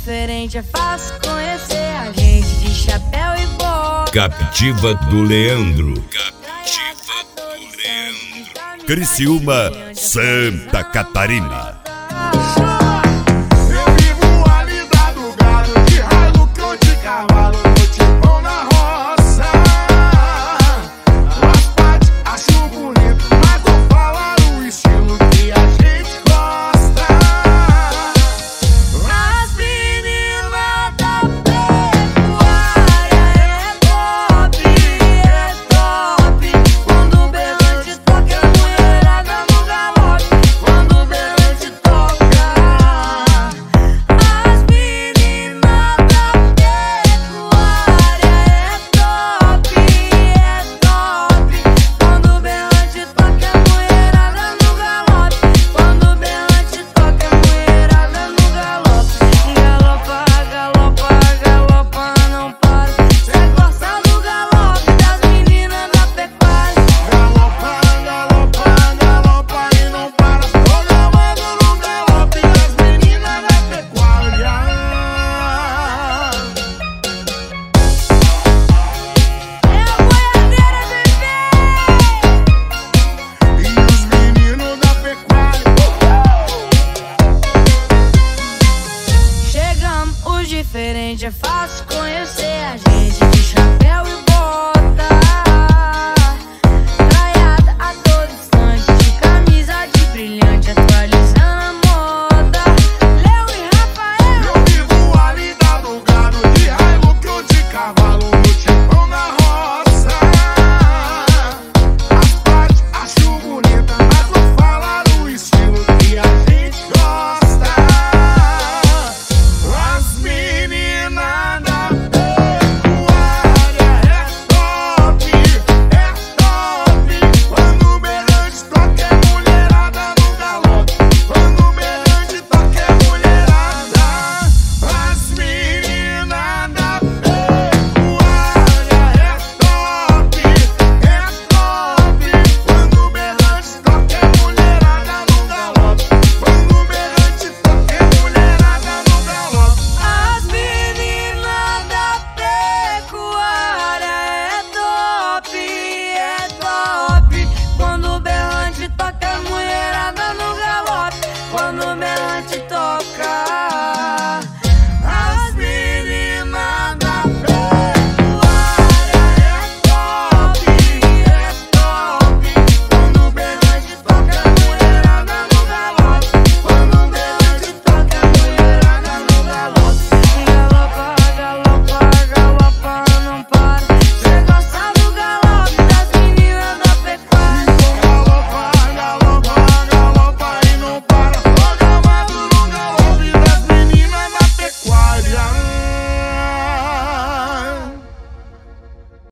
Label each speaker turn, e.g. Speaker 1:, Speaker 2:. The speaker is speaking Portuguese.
Speaker 1: diferente, é fácil conhecer a gente de chapéu e bota.
Speaker 2: Captiva do Leandro. Captiva do Leandro. Criciúma, Santa Catarina.
Speaker 3: Eu vivo a lida do gado, de Hilux ou de cavalo, no tipão na roça. As partes acho bonito, mas vou falar o estilo que a gente gosta.
Speaker 1: As meninas da pecuária é top, é top. Quando o berrante toca, a mulherada no galope. Quando o berrante toca. As meninas da pecuária é top, é top. Quando o berrante toca, a mulherada no galope. Quando o berrante toca, a mulherada no galope. Galopa, galopa, galopa, não para. Cê gosta do galope das meninas da pecuária.
Speaker 3: Galopa, galopa, galopa e não para. Programando no galope das meninas da pecuária.
Speaker 1: É a boiadeira, bebê!
Speaker 3: E os meninos da pecuária.
Speaker 1: Chegamos, os diferentes, é fácil conhecer a gente de chapéu e bota. Traiada a todo instante, de camisa de brilhante, atualizando a moda. Léo e Rafael.
Speaker 3: Eu vivo a lida do gado, de Hilux ou de cavalo, no tipão na roça. As partes acho bonita, mas vou falar o estilo que a gente gosta. As meninas da pecuária é top, é top. Quando o berrante toca, é mulherada no galope. Quando o berrante toca, é mulherada. As meninas da pecuária é top, é top. Quando o berrante toca, é mulherada no galope. Quando o berrante toca, é mulherada no galope.
Speaker 1: As meninas da pecuária é top, é top. Quando o berrante toca, a mulherada no galope. Quando o berrante toca.